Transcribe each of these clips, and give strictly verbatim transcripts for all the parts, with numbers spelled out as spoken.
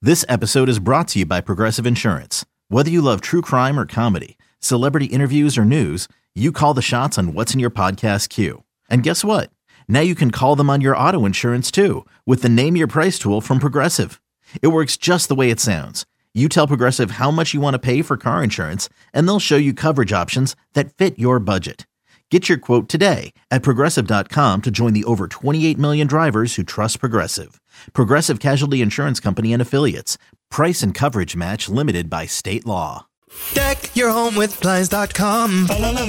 This episode is brought to you by Progressive Insurance. Whether you love true crime or comedy, celebrity interviews or news, you call the shots on what's in your podcast queue. And guess what? Now you can call them on your auto insurance too with the Name Your Price tool from Progressive. It works just the way it sounds. You tell Progressive how much you want to pay for car insurance, and they'll show you coverage options that fit your budget. Get your quote today at Progressive dot com to join the over twenty-eight million drivers who trust Progressive. Progressive Casualty Insurance Company and Affiliates. Price and coverage match limited by state law. Deck your home with Blinds dot com.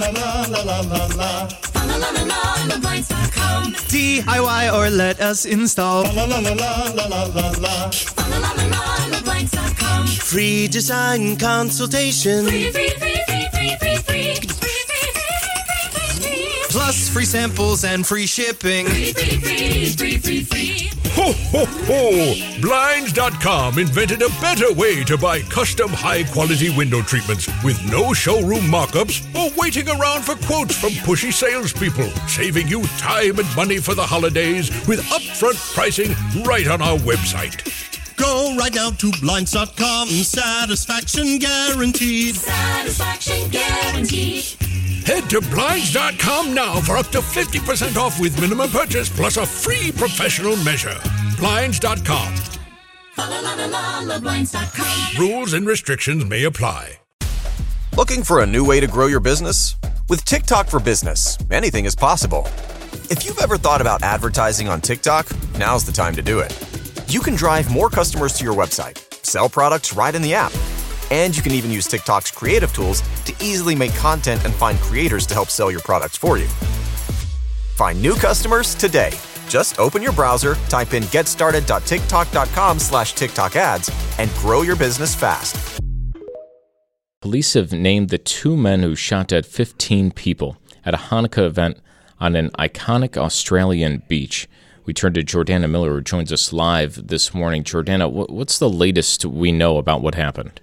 D I Y or let us install. Free design consultation. Free, free, free, free, free, free, free. Plus free samples and free shipping. Free, free, free, free, free, free. Ho, ho, ho! Blinds dot com invented a better way to buy custom high-quality window treatments with no showroom mock-ups or waiting around for quotes from pushy salespeople, saving you time and money for the holidays with upfront pricing right on our website. Go right now to Blinds dot com. Satisfaction guaranteed. Satisfaction guaranteed. Head to Blinds dot com now for up to fifty percent off with minimum purchase plus a free professional measure. Blinds dot com. La la la la la Blinds dot com. Rules and restrictions may apply. Looking for a new way to grow your business? With TikTok for Business, anything is possible. If you've ever thought about advertising on TikTok, now's the time to do it. You can drive more customers to your website, sell products right in the app, and you can even use TikTok's creative tools to easily make content and find creators to help sell your products for you. Find new customers today. Just open your browser, type in getstarted.tiktok.com slash TikTok ads, and grow your business fast. Police have named the two men who shot dead fifteen people at a Hanukkah event on an iconic Australian beach. We turn to Jordana Miller, who joins us live this morning. Jordana, what's the latest we know about what happened?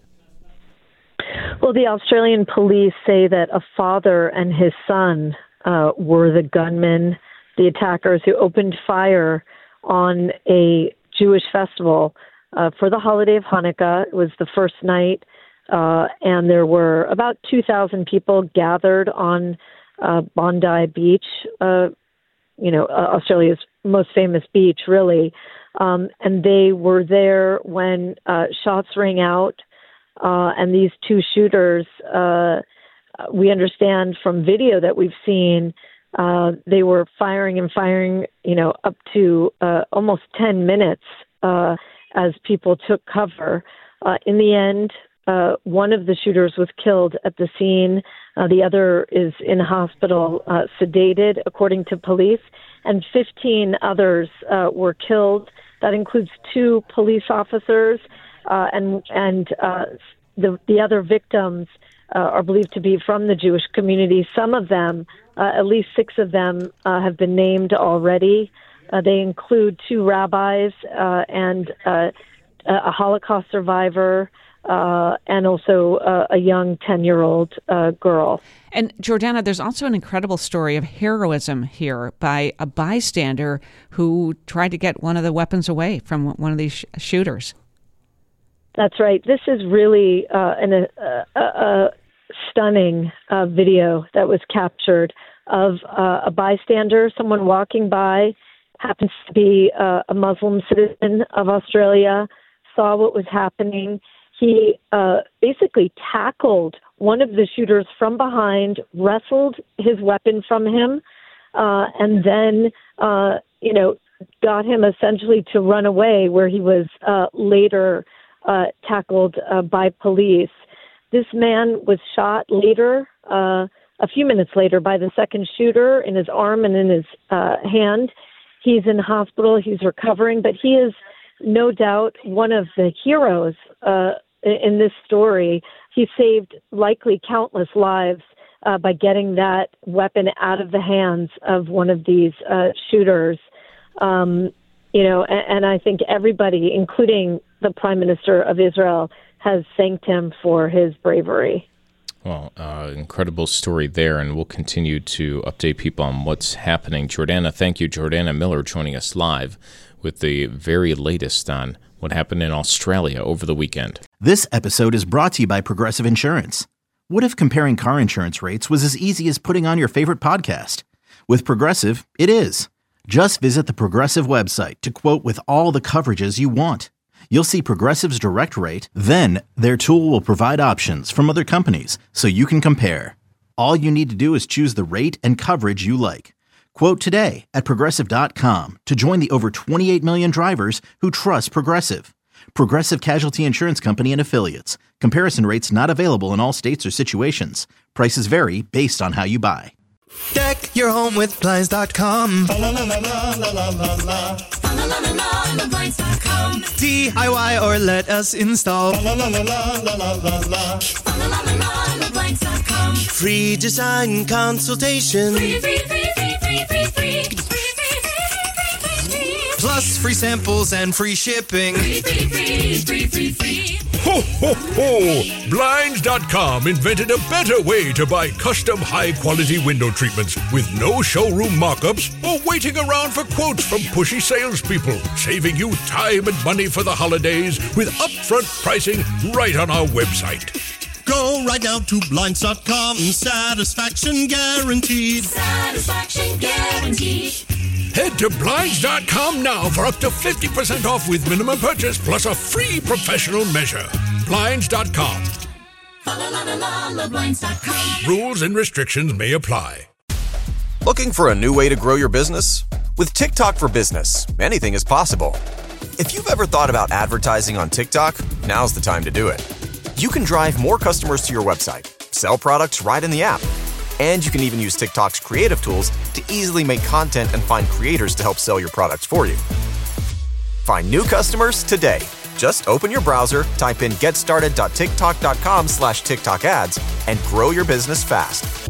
Well, the Australian police say that a father and his son uh, were the gunmen, the attackers who opened fire on a Jewish festival uh, for the holiday of Hanukkah. It was the first night, uh, and there were about two thousand people gathered on uh, Bondi Beach, uh, you know, uh, Australia's most famous beach, really. Um, and they were there when uh, shots rang out. Uh, and these two shooters, uh, we understand from video that we've seen, uh, they were firing and firing, you know, up to uh, almost ten minutes uh, as people took cover. Uh, in the end, uh, one of the shooters was killed at the scene. Uh, the other is in hospital, uh, sedated, according to police, and fifteen others uh, were killed. That includes two police officers. Uh, and and uh, the the other victims uh, are believed to be from the Jewish community. Some of them, uh, at least six of them, uh, have been named already. Uh, they include two rabbis uh, and uh, a Holocaust survivor, uh, and also uh, a young ten-year-old uh, girl. And Jordana, there's also an incredible story of heroism here by a bystander who tried to get one of the weapons away from one of these sh- shooters. That's right. This is really uh, an, a, a, a stunning uh, video that was captured of uh, a bystander, someone walking by, happens to be uh, a Muslim citizen of Australia, saw what was happening. He uh, basically tackled one of the shooters from behind, wrestled his weapon from him, uh, and then, uh, you know, got him essentially to run away, where he was uh, later Uh, tackled uh, by police. This man was shot later, uh, a few minutes later, by the second shooter in his arm and in his uh, hand. He's in hospital. He's recovering, but he is no doubt one of the heroes uh, in this story. He saved likely countless lives uh, by getting that weapon out of the hands of one of these uh, shooters. Um, you know, and, and I think everybody, including the Prime Minister of Israel, has thanked him for his bravery. Well, uh, incredible story there, and we'll continue to update people on what's happening. Jordana, thank you. Jordana Miller joining us live with the very latest on what happened in Australia over the weekend. This episode is brought to you by Progressive Insurance. What if comparing car insurance rates was as easy as putting on your favorite podcast? With Progressive, it is. Just visit the Progressive website to quote with all the coverages you want. You'll see Progressive's direct rate, then their tool will provide options from other companies so you can compare. All you need to do is choose the rate and coverage you like. Quote today at Progressive dot com to join the over twenty-eight million drivers who trust Progressive. Progressive Casualty Insurance Company and Affiliates. Comparison rates not available in all states or situations. Prices vary based on how you buy. Deck your home with Blinds dot com. La la la la la la la la. La la la la la Blinds dot com. D I Y or let us install. La la la la la la la la. La la la la la Blinds dot com. Free design consultation. Free, free, free, free, free, free, free. Free, free, free, free, free, free. Plus free samples and free shipping. Free, free, free, free, free, free. Ho, ho, ho! Blinds dot com invented a better way to buy custom high-quality window treatments with no showroom mock-ups or waiting around for quotes from pushy salespeople, saving you time and money for the holidays with upfront pricing right on our website. Go right now to Blinds dot com. Satisfaction guaranteed. Satisfaction guaranteed. Head to Blinds dot com now for up to fifty percent off with minimum purchase plus a free professional measure. Blinds dot com. La la la la la Blinds dot com. Rules and restrictions may apply. Looking for a new way to grow your business? With TikTok for Business, anything is possible. If you've ever thought about advertising on TikTok, now's the time to do it. You can drive more customers to your website, sell products right in the app, and you can even use TikTok's creative tools to easily make content and find creators to help sell your products for you. Find new customers today. Just open your browser, type in getstarted dot tiktok dot com slash TikTok ads, and grow your business fast.